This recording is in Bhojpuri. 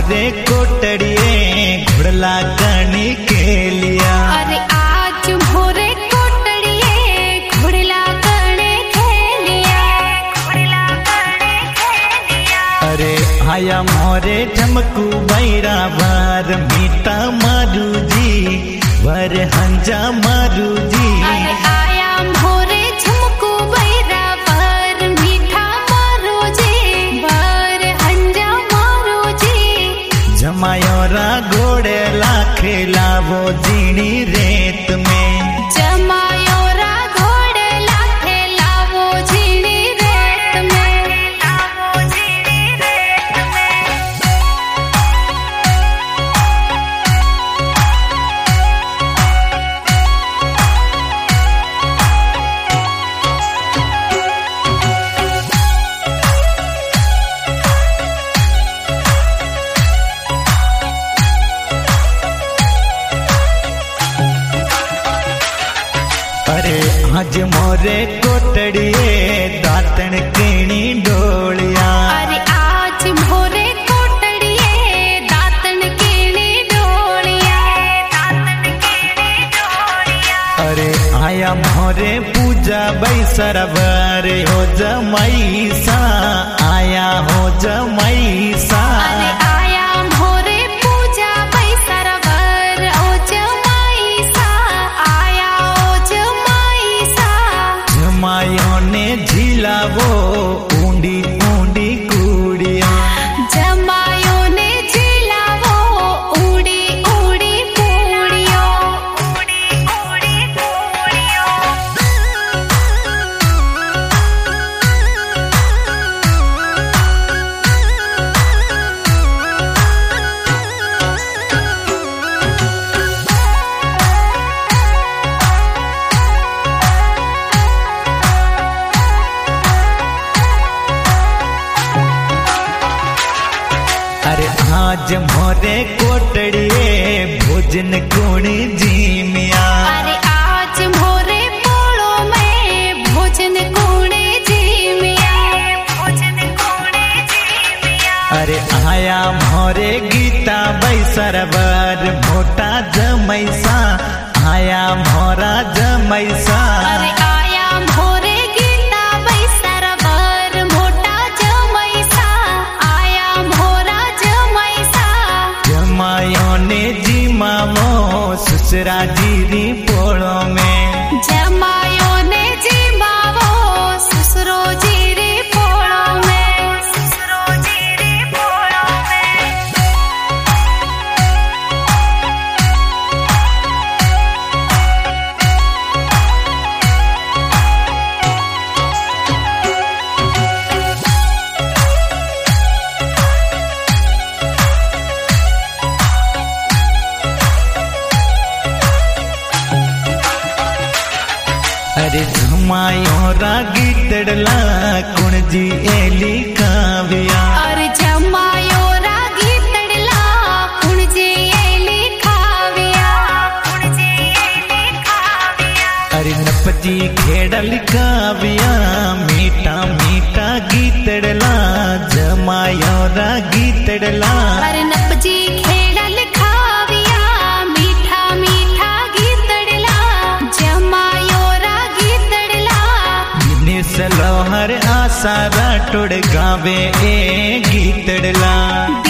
मोरे कोटड़िए घुड़ला करने के लिया। अरे आज मोरे कोटड़िए घुड़ला करने के लिया। अरे आया मोरे ठमकू बैरा बार मीठा मारू जी वर हंजा मारू जी। अरे आया मोरे झुमकू बैरा बार मीठा मारू जी वर हंजा मारू जी। जमायोरा घोड़े लाखे लावो जीनी रेत में। जमायोरा घोड़े लाखे लावो जीनी रेत में। लावो जीनी रेत में। अरे आज मोरे कोटड़िए दातन केणी डोलिया। अरे आज मोरे कोटड़िए दातन केणी डोलिया। दातन केणी डोलिया। अरे आया मोरे पूजा बई सरवर हो जमाई सा आया हो जमाई सा। अरे आया मोरे पूजा बई सरवर ओ जमाई सा आया ओ जमाई सा। जमायों ने झिलावो ऊंडी ऊंडी कूड़िया। जमायों ने झिलावो ऊड़ी ऊड़ी पूड़ियों। ऊड़ी ऊड़ी पूड़ियों। अरे आज मोरे कोटड़िए भोजन कुणी जीमिया। अरे आज मोरे पोलो में भोजन कूड़े जीमिया। भोजन कूड़े जीमिया। अरे आया मोरे गीता बई सरवर मोटा जमैसा आया मोरा जमैसा। अरे आया मोरे गीता बई सरवर मोटा जमैसा आया मोरा जमैसा। जमायों ने जीमावो ससुरा जीरी पोड़ो में। जमायों ने जीमावो ससुरो जीरी पोड़ो में। ससुरो जीरी पोड़ो में। अरे जमायों रागी तड़ला कुणजी एली काव्या। अरे जमायो रागी तड़ला कुणजी एली खाविया। कुणजी एली खाविया। अरे नपजी खेड़ल काव्या मीठा मीठा गीतड़ला जमायों रागी तड़ला। अरे नपजी खेड़ल खाविया मीठा मीठा गीतड़ला जमायो रागी तड़ला। सलोहर आसारा टुड़ गावे ए गीतड़ला।